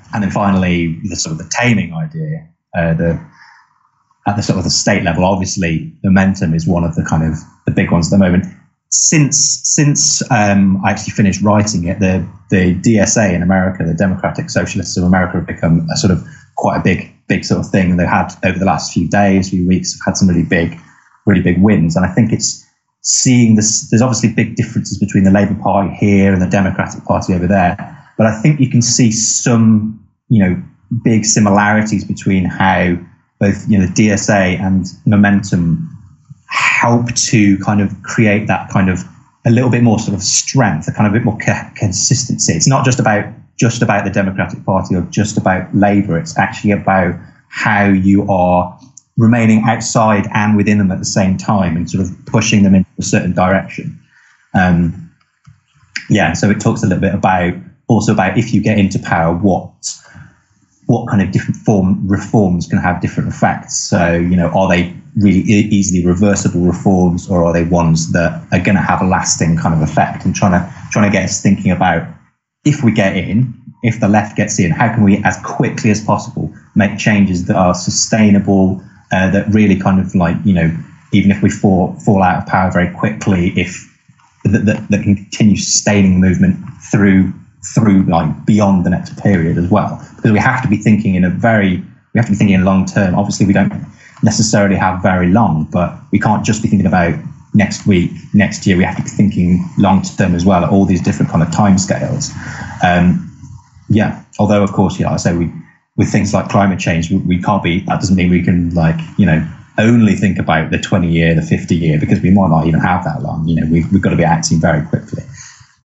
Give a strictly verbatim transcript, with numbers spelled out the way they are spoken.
and then finally, the sort of the taming idea, uh, the at the sort of the state level. Obviously, Momentum is one of the kind of the big ones at the moment. Since since um, I actually finished writing it, the the D S A in America, the Democratic Socialists of America, have become a sort of quite a big big sort of thing. They've had over the last few days, few weeks, have had some really big, really big wins, and I think it's seeing this. There's obviously big differences between the Labour Party here and the Democratic Party over there, but I think you can see some, you know, big similarities between how both, you know, the D S A and Momentum help to kind of create that kind of a little bit more sort of strength, a kind of a bit more co- consistency. It's not just about just about the Democratic Party or just about Labour. It's actually about how you are remaining outside and within them at the same time and sort of pushing them into a certain direction. Um, yeah, so it talks a little bit about also about if you get into power, what what kind of different form reforms can have different effects. So, you know, are they really e- easily reversible reforms, or are they ones that are going to have a lasting kind of effect? And trying to trying to get us thinking about, if we get in, if the left gets in, how can we, as quickly as possible, make changes that are sustainable, uh, that really kind of like, you know, even if we fall fall out of power very quickly, if that, that, that can continue sustaining the movement through through like beyond the next period as well, because we have to be thinking in a very we have to be thinking in long term. Obviously, we don't necessarily have very long, but we can't just be thinking about next week, next year. We have to be thinking long term as well at all these different kind of timescales. Um, yeah, although of course, you know, I say we with things like climate change, we, we can't be. That doesn't mean we can like you know only think about the twenty year, the fifty year, because we might not even have that long. You know, we've we've got to be acting very quickly.